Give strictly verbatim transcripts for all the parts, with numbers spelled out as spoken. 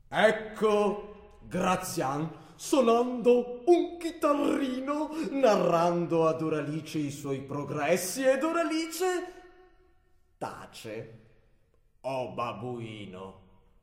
Ecco Grazian suonando un chitarrino, narrando ad Doralice i suoi progressi, e Doralice tace. O babbuino.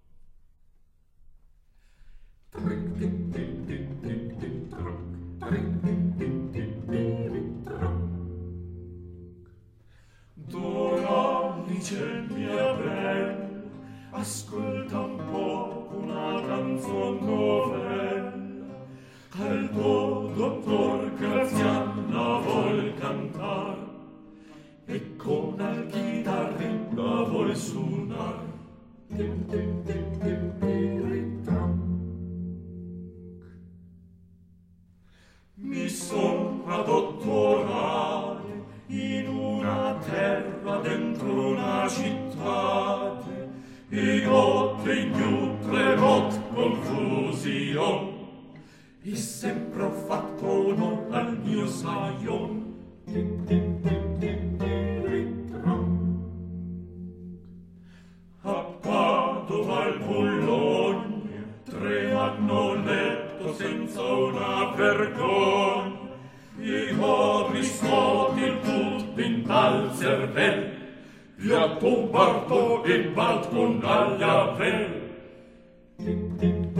Doralice mia bella, ascolta un po' una canzon novella, al tuo dottor Grazian la vol cantar, e con al chitarrina vuol suonar. Mi son a dottorare in una terra dentro una città, e ho tegno tre vot confusion, e sempre ho fatto onor al mio saion. A Padova al Bologna tre hanno letto senza una vergogna, e ho Aristotil tutto in tal cervel, e a Tombardo e Balt con agli avel.